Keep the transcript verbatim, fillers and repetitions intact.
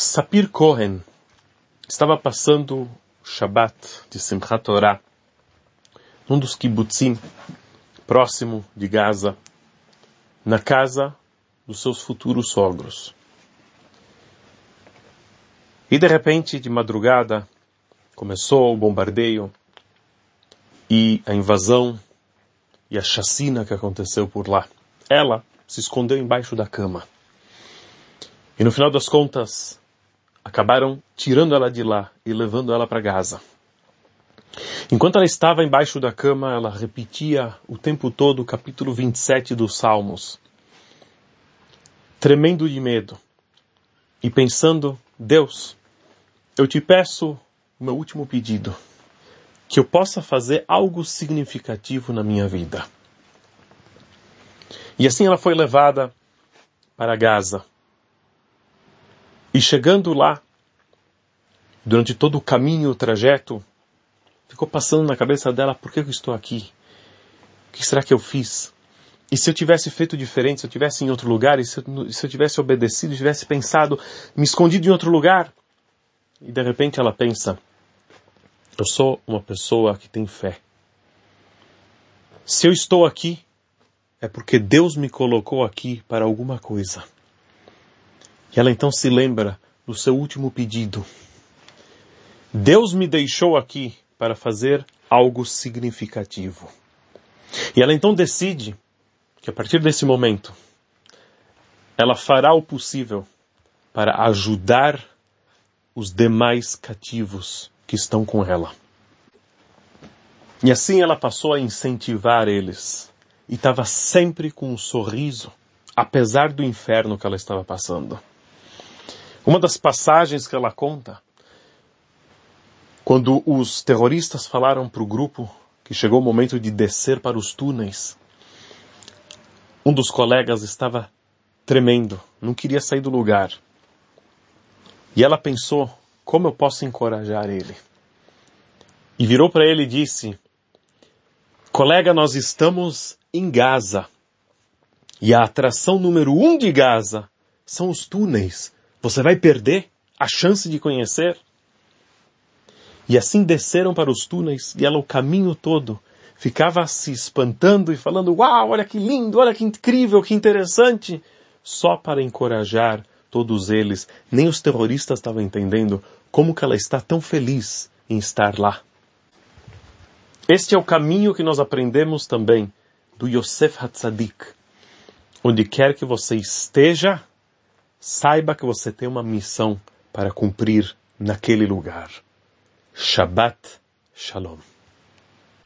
Sapir Cohen estava passando o Shabbat de Simchat Torah num dos kibbutzim próximo de Gaza, na casa dos seus futuros sogros. E de repente, de madrugada, começou o bombardeio e a invasão e a chacina que aconteceu por lá. Ela se escondeu embaixo da cama. E no final das contas, acabaram tirando ela de lá e levando ela para Gaza. Enquanto ela estava embaixo da cama, ela repetia o tempo todo o capítulo vinte e sete dos Salmos, tremendo de medo e pensando: Deus, eu te peço o meu último pedido, que eu possa fazer algo significativo na minha vida. E assim ela foi levada para Gaza. E chegando lá, durante todo o caminho, o trajeto, ficou passando na cabeça dela: por que eu estou aqui? O que será que eu fiz? E se eu tivesse feito diferente, se eu tivesse em outro lugar, e se eu, se eu tivesse obedecido, tivesse pensado, me escondido em outro lugar? E de repente ela pensa: eu sou uma pessoa que tem fé. Se eu estou aqui, é porque Deus me colocou aqui para alguma coisa. E ela então se lembra do seu último pedido. Deus me deixou aqui para fazer algo significativo. E ela então decide que a partir desse momento, ela fará o possível para ajudar os demais cativos que estão com ela. E assim ela passou a incentivar eles. E estava sempre com um sorriso, apesar do inferno que ela estava passando. Uma das passagens que ela conta, quando os terroristas falaram para o grupo que chegou o momento de descer para os túneis, um dos colegas estava tremendo, não queria sair do lugar. E ela pensou: como eu posso encorajar ele? E virou para ele e disse: colega, nós estamos em Gaza. E a atração número um de Gaza são os túneis. Você vai perder a chance de conhecer? E assim desceram para os túneis, e ela o caminho todo ficava se espantando e falando: uau, olha que lindo, olha que incrível, que interessante, só para encorajar todos eles. Nem os terroristas estavam entendendo como que ela está tão feliz em estar lá. Este é o caminho que nós aprendemos também do Yosef Hatzadik. Onde quer que você esteja, saiba que você tem uma missão para cumprir naquele lugar. Shabbat Shalom.